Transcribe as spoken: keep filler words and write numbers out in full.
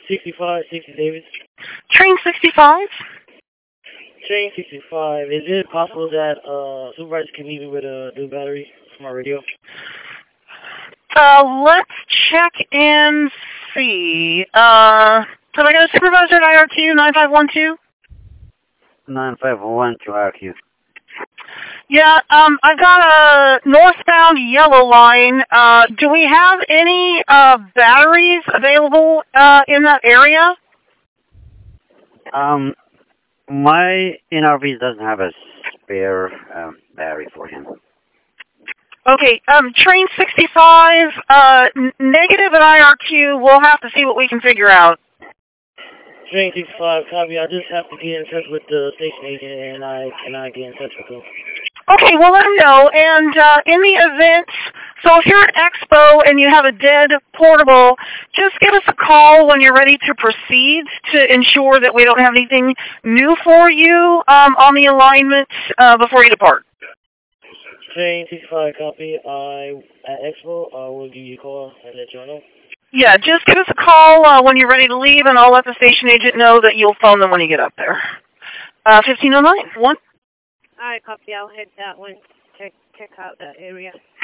sixty-five, sixty Davis. Train sixty-five? Train sixty-five. Is it possible that uh, supervisor can leave me with a new battery for my radio? Uh, let's check and see. Uh, have I got a supervisor at I R Q nine five one two? nine five one two R Q. Yeah, um, I've got a northbound yellow line. Uh, do we have any, uh, batteries available, uh, in that area? Um, my N R V doesn't have a spare um, battery for him. Okay, um, train sixty-five, uh, n negative at I R Q. We'll have to see what we can figure out. Train sixty-five, copy. I just have to get in touch with the station agent, and I and I get in touch with them. Okay, well, let them know. And uh, in the event, so if you're at Expo and you have a dead portable, just give us a call when you're ready to proceed to ensure that we don't have anything new for you um, on the alignment uh, before you depart. Train sixty-five, copy. I at Expo. I will give you a call and let you know. Yeah, just give us a call uh, when you're ready to leave, and I'll let the station agent know that you'll phone them when you get up there. Uh, fifteen oh nine, one. All right, copy. I'll head that one. Check check out that area.